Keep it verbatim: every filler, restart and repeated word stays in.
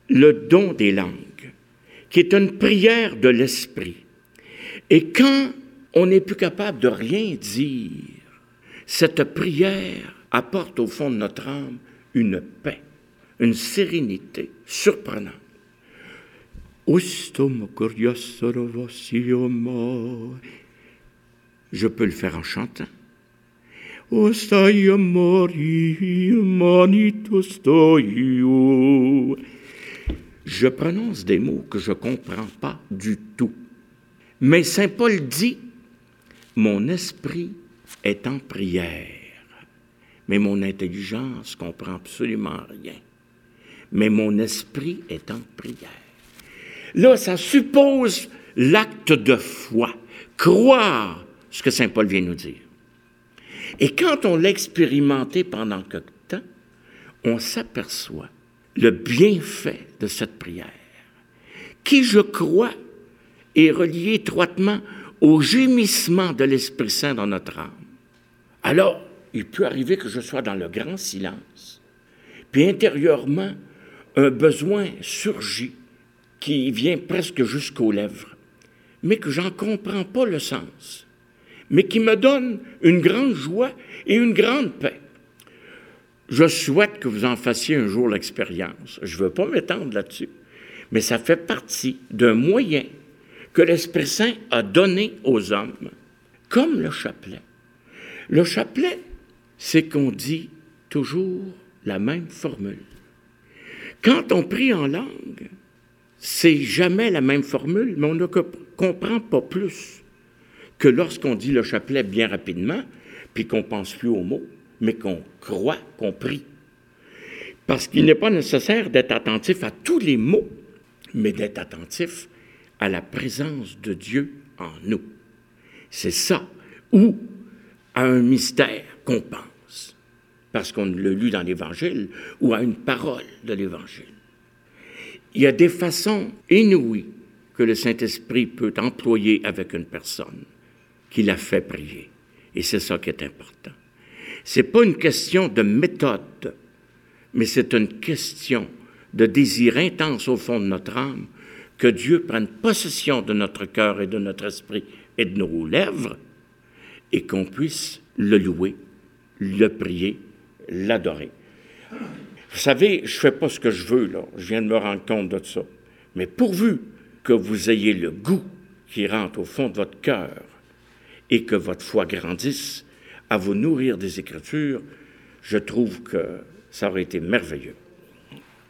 le don des langues, qui est une prière de l'esprit. Et quand on n'est plus capable de rien dire, cette prière apporte au fond de notre âme une paix, une sérénité surprenante. Je peux le faire en chantant. Je prononce des mots que je ne comprends pas du tout. Mais saint Paul dit, mon esprit est en prière, mais mon intelligence ne comprend absolument rien. Mais mon esprit est en prière. Là, ça suppose l'acte de foi, croire ce que saint Paul vient nous dire. Et quand on l'a expérimenté pendant quelque temps, on s'aperçoit le bienfait de cette prière, qui, je crois, est relié étroitement au gémissement de l'Esprit Saint dans notre âme. Alors, il peut arriver que je sois dans le grand silence, puis intérieurement, un besoin surgit qui vient presque jusqu'aux lèvres, mais que j'en comprends pas le sens, mais qui me donne une grande joie et une grande paix. Je souhaite que vous en fassiez un jour l'expérience. Je ne veux pas m'étendre là-dessus, mais ça fait partie d'un moyen que l'Esprit Saint a donné aux hommes, comme le chapelet. Le chapelet, c'est qu'on dit toujours la même formule. Quand on prie en langue, c'est jamais la même formule, mais on ne comprend pas plus que lorsqu'on dit le chapelet bien rapidement, puis qu'on ne pense plus aux mots, mais qu'on croit, qu'on prie. Parce qu'il n'est pas nécessaire d'être attentif à tous les mots, mais d'être attentif à la présence de Dieu en nous. C'est ça, ou à un mystère qu'on pense, parce qu'on l'a lu dans l'Évangile, ou à une parole de l'Évangile. Il y a des façons inouïes que le Saint-Esprit peut employer avec une personne qui la fait prier. Et c'est ça qui est important. Ce n'est pas une question de méthode, mais c'est une question de désir intense au fond de notre âme, que Dieu prenne possession de notre cœur et de notre esprit et de nos lèvres, et qu'on puisse le louer, le prier, l'adorer. Vous savez, je ne fais pas ce que je veux, là. Je viens de me rendre compte de ça. Mais pourvu que vous ayez le goût qui rentre au fond de votre cœur et que votre foi grandisse à vous nourrir des Écritures, je trouve que ça aurait été merveilleux.